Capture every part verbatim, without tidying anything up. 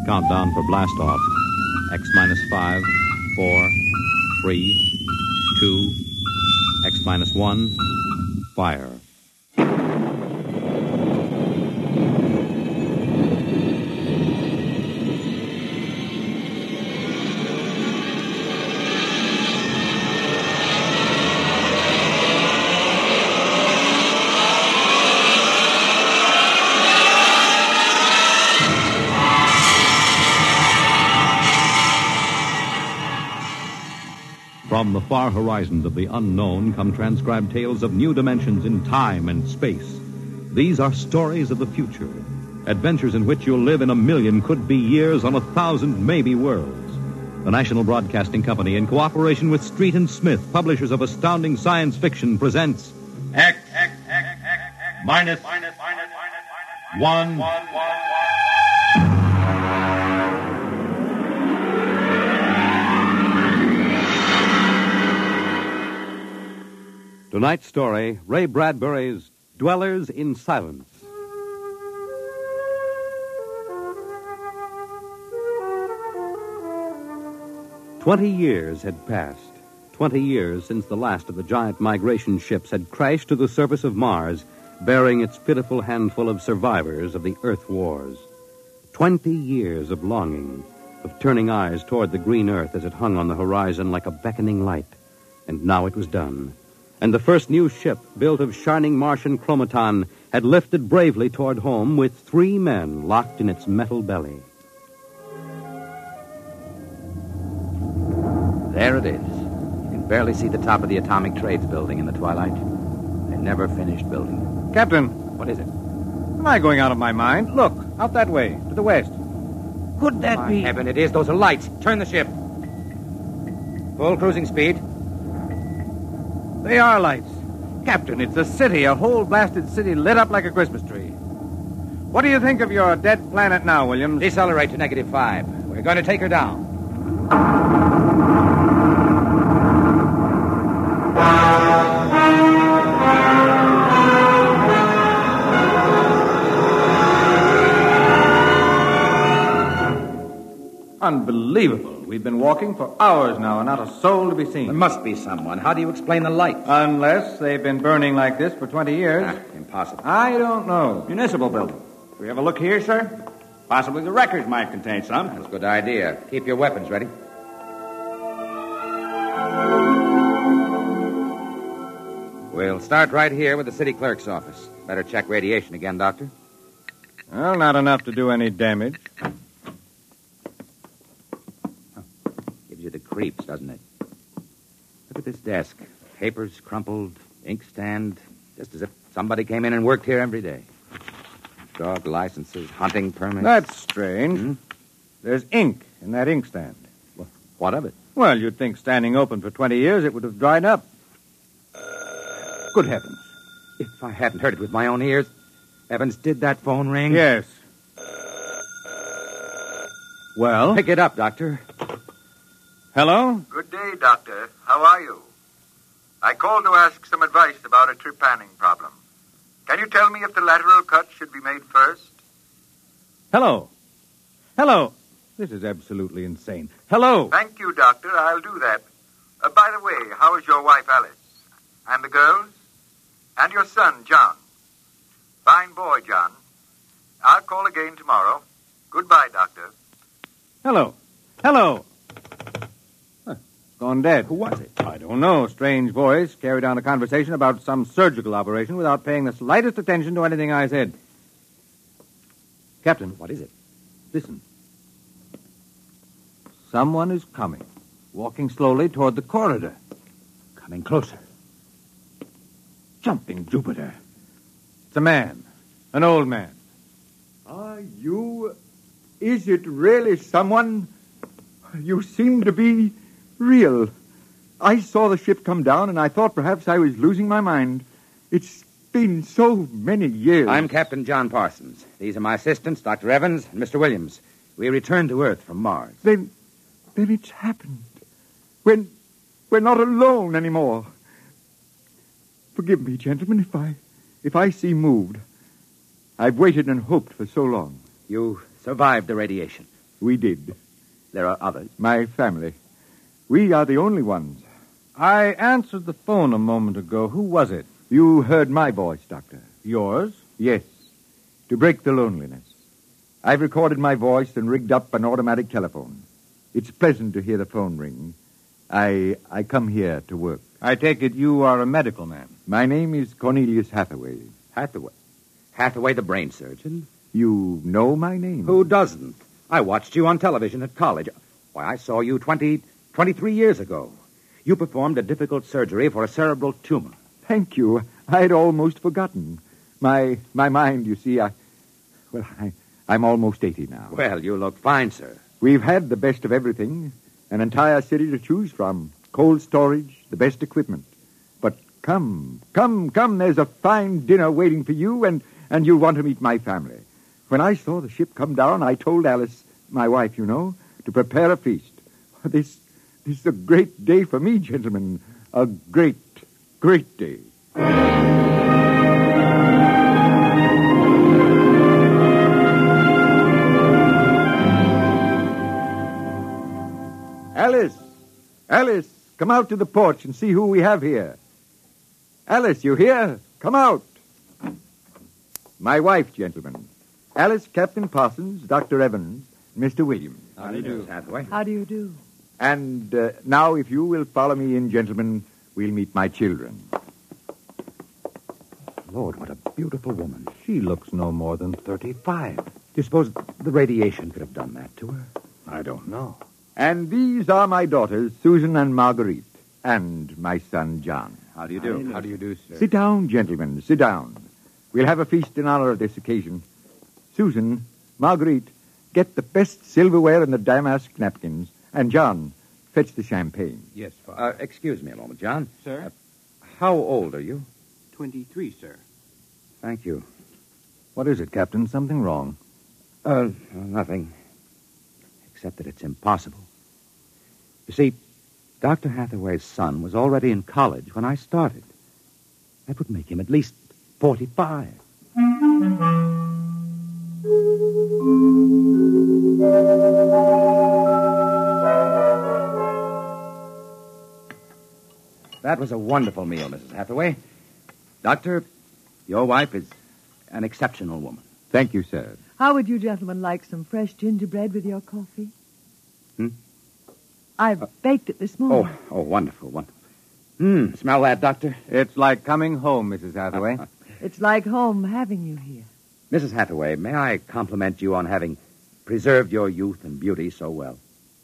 Countdown for blast off. X minus five, four, three, two, X minus one, fire. From the far horizons of the unknown come transcribed tales of new dimensions in time and space. These are stories of the future, adventures in which you'll live in a million could-be years on a thousand maybe worlds. The National Broadcasting Company, in cooperation with Street and Smith, publishers of astounding science fiction, presents X, X, X, X, X minus, minus, minus, minus, one, one, one, one. Tonight's story, Ray Bradbury's Dwellers in Silence. Twenty years had passed. Twenty years since the last of the giant migration ships had crashed to the surface of Mars, bearing its pitiful handful of survivors of the Earth Wars. Twenty years of longing, of turning eyes toward the green Earth as it hung on the horizon like a beckoning light. And now it was done. And the first new ship, built of shining Martian chromaton, had lifted bravely toward home with three men locked in its metal belly. There it is. You can barely see the top of the Atomic Trades building in the twilight. They never finished building. Captain. What is it? Am I going out of my mind? Look, out that way, to the west. Could that My be... heaven, it is. Those are lights. Turn the ship. Full cruising speed. They are lights. Captain, it's a city, a whole blasted city lit up like a Christmas tree. What do you think of your dead planet now, Williams? Decelerate to negative five. We're going to take her down. Unbelievable. We've been walking for hours now and not a soul to be seen. There must be someone. How do you explain the light? Unless they've been burning like this for twenty years. Ah, impossible. I don't know. Municipal building. Do we have a look here, sir? Possibly the records might contain some. That's a good idea. Keep your weapons ready. We'll start right here with the city clerk's office. Better check radiation again, Doctor. Well, not enough to do any damage. Gives you the creeps, doesn't it? Look at this desk. Papers crumpled, inkstand, just as if somebody came in and worked here every day. Dog licenses, hunting permits. That's strange. Hmm? There's ink in that inkstand. Well, what of it? Well, you'd think standing open for twenty years it would have dried up. Good heavens. If I hadn't heard it with my own ears. Evans, did that phone ring? Yes. Well? Pick it up, Doctor. Hello? Good day, Doctor. How are you? I called to ask some advice about a trepanning problem. Can you tell me if the lateral cut should be made first? Hello? Hello? This is absolutely insane. Hello? Thank you, Doctor. I'll do that. Uh, by the way, how is your wife, Alice? And the girls? And your son, John? Fine boy, John. I'll call again tomorrow. Goodbye, Doctor. Hello? Hello? Huh, gone dead. Who was it? I don't know. Strange voice carried on a conversation about some surgical operation without paying the slightest attention to anything I said. Captain. What is it? Listen. Someone is coming, walking slowly toward the corridor. Coming closer. Jumping Jupiter. It's a man. An old man. Are you... Is it really someone? You seem to be real. I saw the ship come down, and I thought perhaps I was losing my mind. It's been so many years. I'm Captain John Parsons. These are my assistants, Doctor Evans and Mister Williams. We returned to Earth from Mars. Then, then it's happened. When we're not alone anymore. Forgive me, gentlemen, if I, if I seem moved. I've waited and hoped for so long. You survived the radiation. We did. There are others. My family. We are the only ones. I answered the phone a moment ago. Who was it? You heard my voice, Doctor. Yours? Yes. To break the loneliness. I've recorded my voice and rigged up an automatic telephone. It's pleasant to hear the phone ring. I I come here to work. I take it you are a medical man. My name is Cornelius Hathaway. Hathaway. Hathaway, the brain surgeon? You know my name? Who doesn't? I watched you on television at college. Why, I saw you twenty, twenty-three years ago. You performed a difficult surgery for a cerebral tumor. Thank you. I'd almost forgotten. My my mind, you see, I... Well, I, I'm almost eighty now. Well, you look fine, sir. We've had the best of everything. An entire city to choose from. Cold storage, the best equipment. But come, come, come, there's a fine dinner waiting for you, and, and you'll want to meet my family. When I saw the ship come down, I told Alice, my wife, you know, to prepare a feast. This, this is a great day for me, gentlemen. A great, great day. Alice! Alice, come out to the porch and see who we have here. Alice, you here? Come out. My wife, gentlemen. Alice, Captain Parsons, Doctor Evans, Mister Williams. How do you do, Hathaway? How do you do? And uh, now, if you will follow me in, gentlemen, we'll meet my children. Lord, what a beautiful woman. She looks no more than thirty-five. Do you suppose the radiation could have done that to her? I don't know. And these are my daughters, Susan and Marguerite, and my son, John. How do you do? How do you do, sir? Sit down, gentlemen, sit down. We'll have a feast in honor of this occasion. Susan, Marguerite, get the best silverware and the damask napkins. And, John, fetch the champagne. Yes, Father. Uh, excuse me a moment, John. Sir? Uh, how old are you? Twenty-three, sir. Thank you. What is it, Captain? Something wrong? Uh, nothing. Except that it's impossible. You see, Doctor Hathaway's son was already in college when I started. That would make him at least forty-five. That was a wonderful meal, Missus Hathaway. Doctor, your wife is an exceptional woman. Thank you, sir. How would you gentlemen like some fresh gingerbread with your coffee? Hmm? I've uh, baked it this morning. Oh, oh, wonderful, wonderful. Hmm, smell that, Doctor? It's like coming home, Missus Hathaway. It's like home having you here. Missus Hathaway, may I compliment you on having preserved your youth and beauty so well?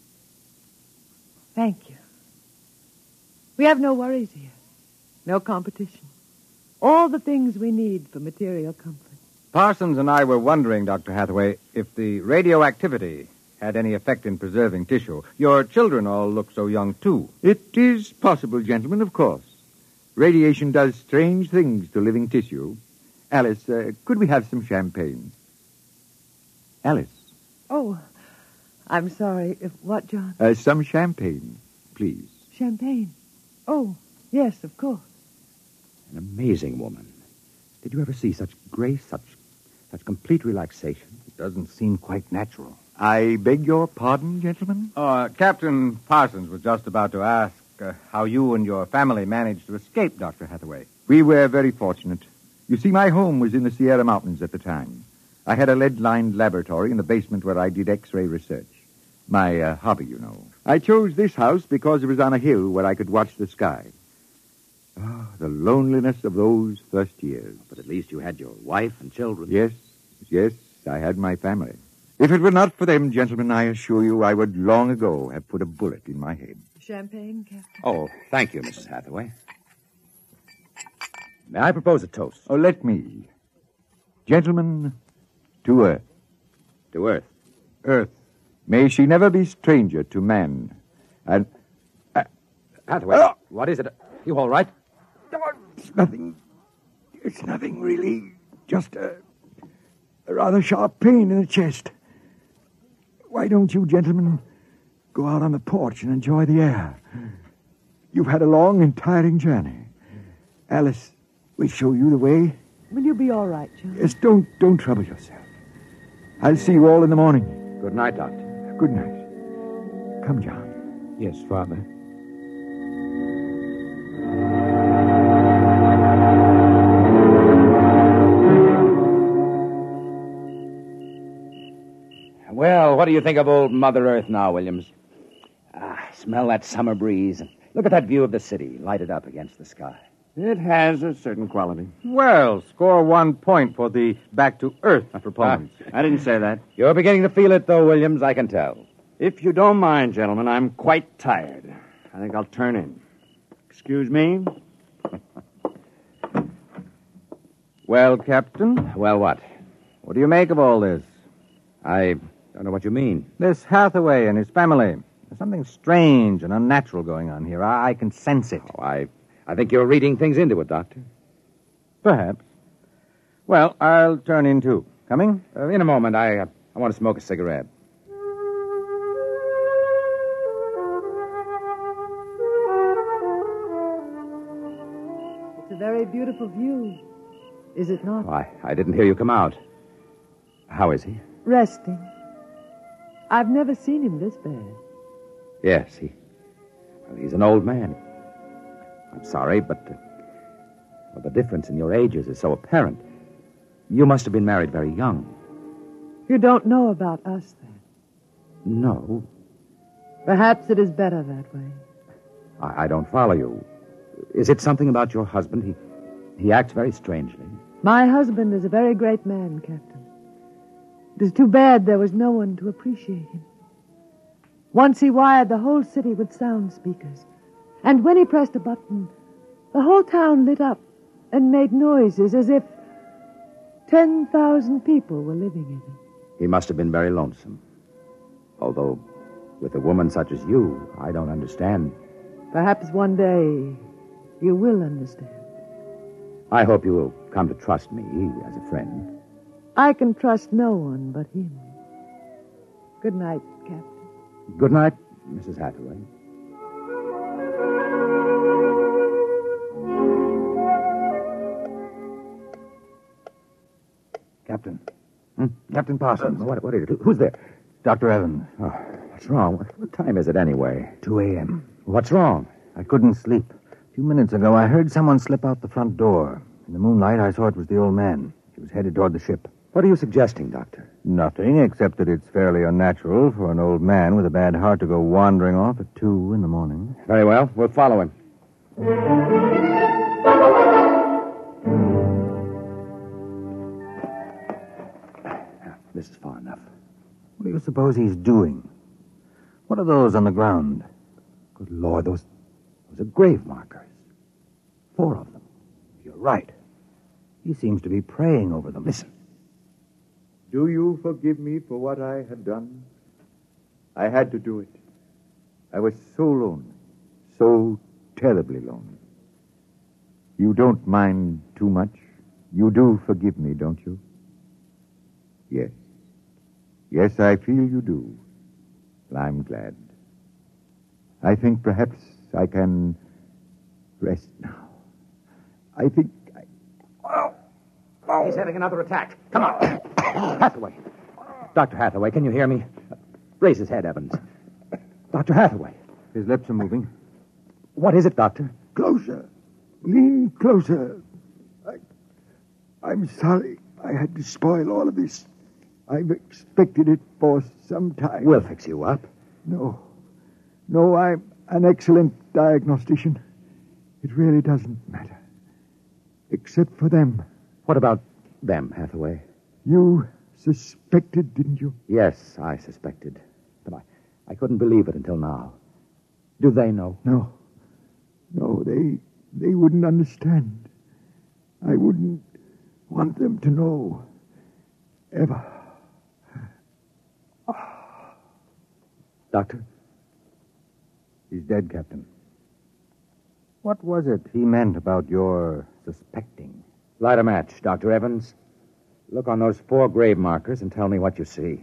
Thank you. We have no worries here. No competition. All the things we need for material comfort. Parsons and I were wondering, Doctor Hathaway, if the radioactivity had any effect in preserving tissue. Your children all look so young, too. It is possible, gentlemen, of course. Radiation does strange things to living tissue. Alice, uh, could we have some champagne? Alice. Oh, I'm sorry. If what, John? Uh, some champagne, please. Champagne? Oh, yes, of course. An amazing woman. Did you ever see such grace, such such complete relaxation? It doesn't seem quite natural. I beg your pardon, gentlemen? Uh, Captain Parsons was just about to ask uh, how you and your family managed to escape, Doctor Hathaway. We were very fortunate. You see, my home was in the Sierra Mountains at the time. I had a lead-lined laboratory in the basement where I did X-ray research. My uh, hobby, you know. I chose this house because it was on a hill where I could watch the sky. Oh, the loneliness of those first years. But at least you had your wife and children. Yes, yes, I had my family. If it were not for them, gentlemen, I assure you I would long ago have put a bullet in my head. Champagne, Captain? Oh, thank you, Missus Hathaway. May I propose a toast? Oh, let me. Gentlemen, to Earth. To Earth. Earth. May she never be stranger to man. And... Uh, Hathaway, uh, what is it? You all right? It's nothing. It's nothing, really. Just a, a rather sharp pain in the chest. Why don't you gentlemen go out on the porch and enjoy the air? You've had a long and tiring journey. Alice, we'll show you the way. Will you be all right, John? Yes, don't, don't trouble yourself. I'll see you all in the morning. Good night, Doctor. Good night. Come, John. Yes, Father. Well, what do you think of old Mother Earth now, Williams? Ah, smell that summer breeze. Look at that view of the city, lighted up against the sky. It has a certain quality. Well, score one point for the back-to-earth proponents. Ah, I didn't say that. You're beginning to feel it, though, Williams, I can tell. If you don't mind, gentlemen, I'm quite tired. I think I'll turn in. Excuse me? Well, Captain, Well, what? what do you make of all this? I don't know what you mean. This Hathaway and his family. There's something strange and unnatural going on here. I, I can sense it. Oh, I, I think you're reading things into it, Doctor. Perhaps. Well, I'll turn in, too. Coming? Uh, in a moment, I, uh, I want to smoke a cigarette. It's a very beautiful view, is it not? Oh, I, I didn't hear you come out. How is he? Resting. I've never seen him this bad. Yes, he. Well, he's an old man. I'm sorry, but uh, well, the difference in your ages is so apparent. You must have been married very young. You don't know about us, then. No, Perhaps it is better that way. I, I don't follow you. Is it something about your husband? He, he acts very strangely. My husband is a very great man, Captain. It is too bad there was no one to appreciate him. Once he wired the whole city with sound speakers. And when he pressed a button, the whole town lit up and made noises as if ten thousand people were living in it. He must have been very lonesome. Although, with a woman such as you, I don't understand. Perhaps one day you will understand. I hope you will come to trust me as a friend. I can trust no one but him. Good night, Captain. Good night, Missus Hathaway. Captain. Hmm? Captain Parsons. Uh, what, what is it? Who's there? Doctor Evans. Oh, what's wrong? What, what time is it anyway? two a.m. What's wrong? I couldn't sleep. A few minutes ago, I heard someone slip out the front door. In the moonlight, I saw it was the old man. He was headed toward the ship. What are you suggesting, Doctor? Nothing, except that it's fairly unnatural for an old man with a bad heart to go wandering off at two in the morning. Very well. We'll follow him. This is far enough. What do you suppose he's doing? What are those on the ground? Good Lord, those, those are grave markers. Four of them. You're right. He seems to be praying over them. Listen. Do you forgive me for what I had done? I had to do it. I was so lonely, so terribly lonely. You don't mind too much? You do forgive me, don't you? Yes. Yes, I feel you do. Well, I'm glad. I think perhaps I can rest now. I think I... Oh! Oh! He's having another attack. Come on. Hathaway. Doctor Hathaway, can you hear me? Raise his head, Evans. Doctor Hathaway. His lips are moving. What is it, Doctor? Closer. Lean closer. I, I'm sorry I had to spoil all of this. I've expected it for some time. We'll fix you up. No. No, I'm an excellent diagnostician. It really doesn't matter. Except for them. What about them, Hathaway? You suspected, didn't you? Yes, I suspected. But I, I couldn't believe it until now. Do they know? No. No, they they wouldn't understand. I wouldn't want them to know. Ever. Doctor? He's dead, Captain. What was it he meant about your suspecting? Light a match, Doctor Evans. Look on those four grave markers and tell me what you see.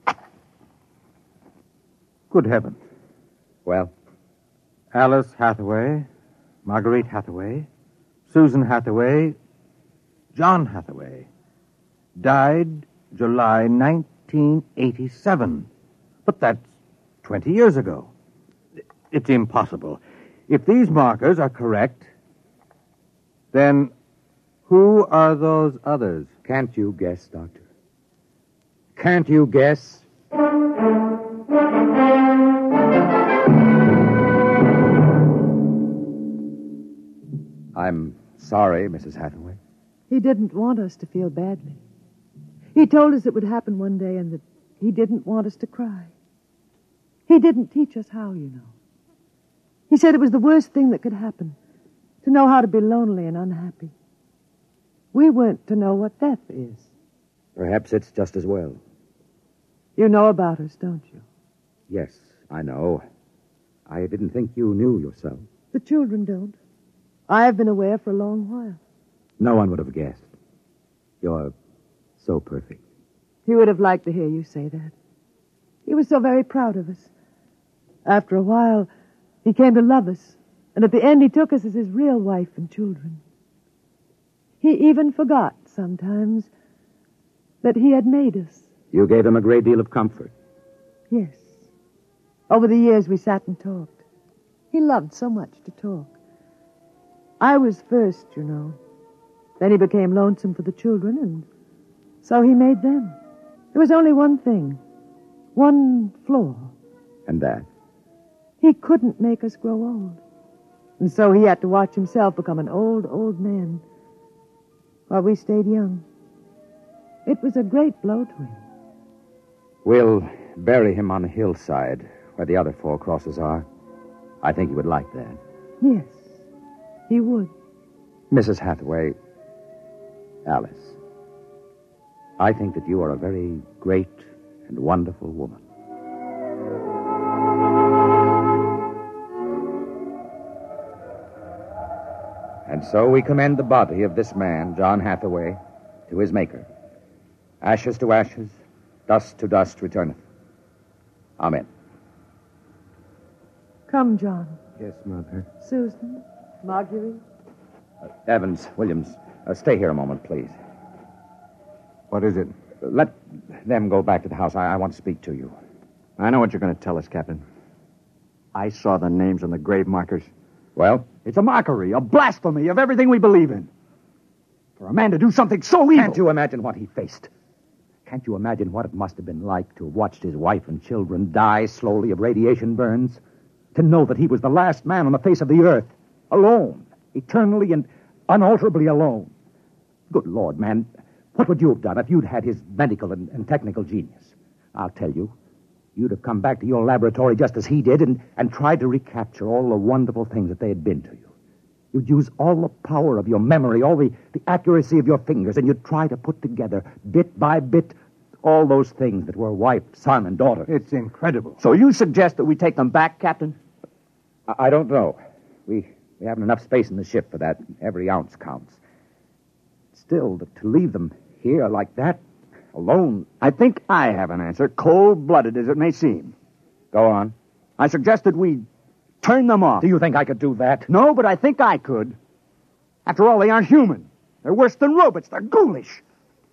Good heavens. Well? Alice Hathaway, Marguerite Hathaway, Susan Hathaway, John Hathaway. Died July nineteen eighty-seven. But that's twenty years ago. It's impossible. If these markers are correct, then who are those others? Can't you guess, Doctor? Can't you guess? I'm sorry, Missus Hathaway. He didn't want us to feel badly. He told us it would happen one day and that he didn't want us to cry. He didn't teach us how, you know. He said it was the worst thing that could happen, to know how to be lonely and unhappy. We weren't to know what death is. Perhaps it's just as well. You know about us, don't you? Yes, I know. I didn't think you knew yourself. The children don't. I've been aware for a long while. No one would have guessed. You're so perfect. He would have liked to hear you say that. He was so very proud of us. After a while, he came to love us, and at the end he took us as his real wife and children. He even forgot, sometimes, that he had made us. You gave him a great deal of comfort. Yes. Over the years, we sat and talked. He loved so much to talk. I was first, you know. Then he became lonesome for the children, and so he made them. There was only one thing. One flaw. And that? He couldn't make us grow old. And so he had to watch himself become an old, old man while we stayed young. It was a great blow to him. We'll bury him on the hillside where the other four crosses are. I think he would like that. Yes, he would. Missus Hathaway, Alice, I think that you are a very great and wonderful woman. And so we commend the body of this man, John Hathaway, to his Maker. Ashes to ashes, dust to dust returneth. Amen. Come, John. Yes, Mother. Susan, Marguerite. Uh, Evans, Williams, uh, stay here a moment, please. What is it? Let them go back to the house. I, I want to speak to you. I know what you're going to tell us, Captain. I saw the names on the grave markers. Well? It's a mockery, a blasphemy of everything we believe in. For a man to do something so evil. Can't you imagine what he faced? Can't you imagine what it must have been like to have watched his wife and children die slowly of radiation burns? To know that he was the last man on the face of the earth, alone, eternally and unalterably alone. Good Lord, man, what would you have done if you'd had his medical and, and technical genius? I'll tell you, you'd have come back to your laboratory just as he did and, and tried to recapture all the wonderful things that they had been to you. You'd use all the power of your memory, all the, the accuracy of your fingers, and you'd try to put together, bit by bit, all those things that were wife, son, and daughter. It's incredible. So you suggest that we take them back, Captain? I, I don't know. We, we haven't enough space in the ship for that. Every ounce counts. Still, to, to leave them here like that, alone... I think I have an answer, cold-blooded as it may seem. Go on. I suggested we turn them off. Do you think I could do that? No, but I think I could. After all, they aren't human. They're worse than robots. They're ghoulish.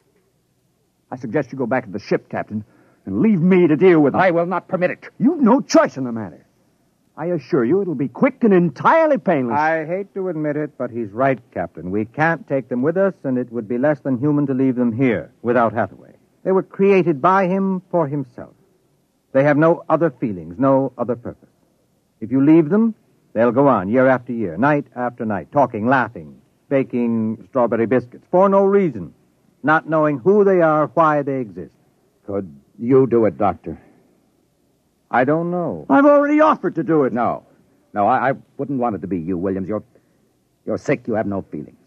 I suggest you go back to the ship, Captain, and leave me to deal with them. I will not permit it. You've no choice in the matter. I assure you it'll be quick and entirely painless. I hate to admit it, but he's right, Captain. We can't take them with us, and it would be less than human to leave them here without Hathaway. They were created by him for himself. They have no other feelings, no other purpose. If you leave them, they'll go on year after year, night after night, talking, laughing, baking strawberry biscuits for no reason, not knowing who they are, why they exist. Could you do it, Doctor? I don't know. I've already offered to do it. No. No, I, I wouldn't want it to be you, Williams. You're, you're sick. You have no feelings.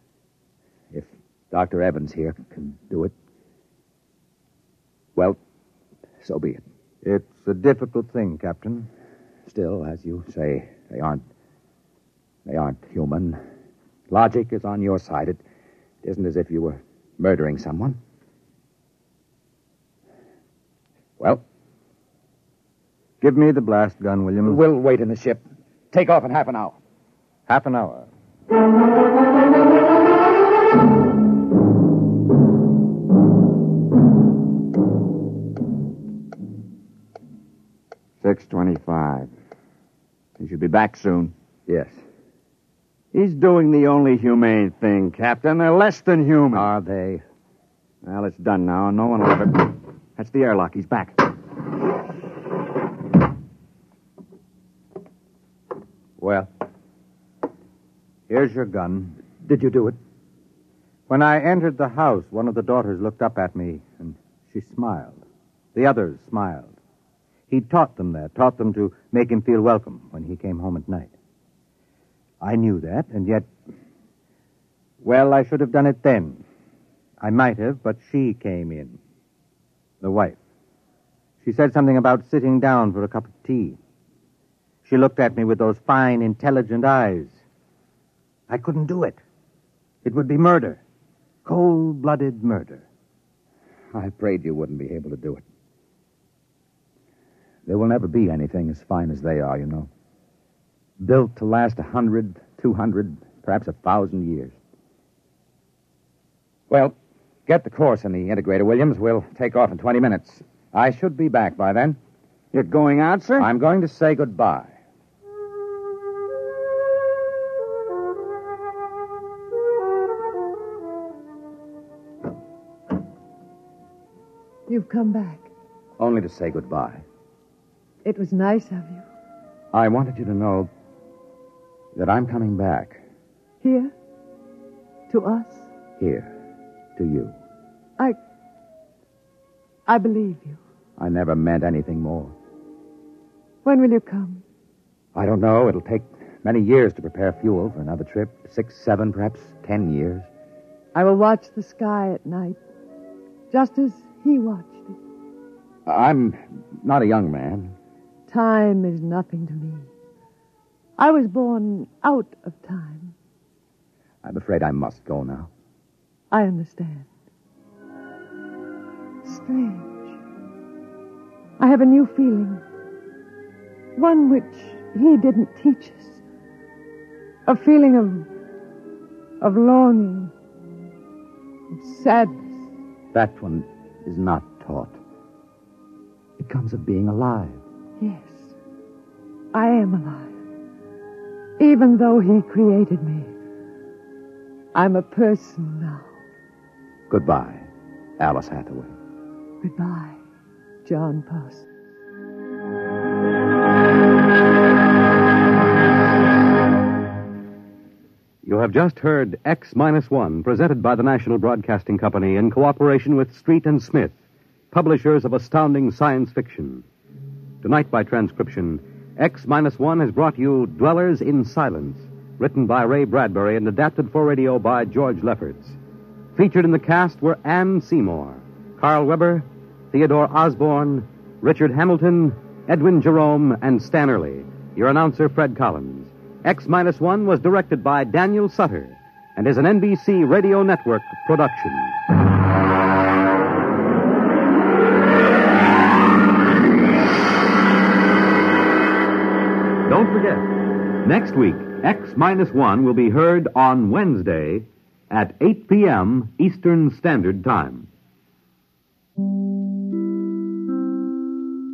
If Doctor Evans here can do it, well, so be it. It's a difficult thing, Captain. Still, as you say, they aren't... They aren't human. Logic is on your side. It isn't as if you were murdering someone. Well... Give me the blast gun, Williams. We'll wait in the ship. Take off in half an hour. Half an hour. six twenty-five. He should be back soon. Yes. He's doing the only humane thing, Captain. They're less than human. Are they? Well, it's done now, and no one will ever... That's the airlock. He's back. Well, here's your gun. Did you do it? When I entered the house, one of the daughters looked up at me, and she smiled. The others smiled. He taught them that, taught them to make him feel welcome when he came home at night. I knew that, and yet... Well, I should have done it then. I might have, but she came in. The wife. She said something about sitting down for a cup of tea. She looked at me with those fine, intelligent eyes. I couldn't do it. It would be murder. Cold-blooded murder. I prayed you wouldn't be able to do it. There will never be anything as fine as they are, you know. Built to last a hundred, two hundred, perhaps a thousand years. Well, get the course in the integrator, Williams. We'll take off in twenty minutes. I should be back by then. You're going out, sir? I'm going to say goodbye. You've come back. Only to say goodbye. It was nice of you. I wanted you to know that I'm coming back. Here? To us? Here. To you. I... I believe you. I never meant anything more. When will you come? I don't know. It'll take many years to prepare fuel for another trip. Six, seven, perhaps ten years. I will watch the sky at night, just as he watched it. I'm not a young man. Time is nothing to me. I was born out of time. I'm afraid I must go now. I understand. Strange. I have a new feeling. One which he didn't teach us. A feeling of... of longing. Of sadness. That one is not taught. It comes of being alive. Yes. I am alive. Even though he created me. I'm a person now. Goodbye, Alice Hathaway. Goodbye, John Parsons. You have just heard X Minus One, presented by the National Broadcasting Company in cooperation with Street and Smith, publishers of astounding science fiction. Tonight, by transcription, X Minus One has brought you Dwellers in Silence, written by Ray Bradbury and adapted for radio by George Lefferts. Featured in the cast were Anne Seymour, Carl Weber, Theodore Osborne, Richard Hamilton, Edwin Jerome, and Stan Early. Your announcer, Fred Collins. X Minus One was directed by Daniel Sutter and is an N B C Radio Network production. Don't forget, next week, X Minus One will be heard on Wednesday at eight p.m. Eastern Standard Time.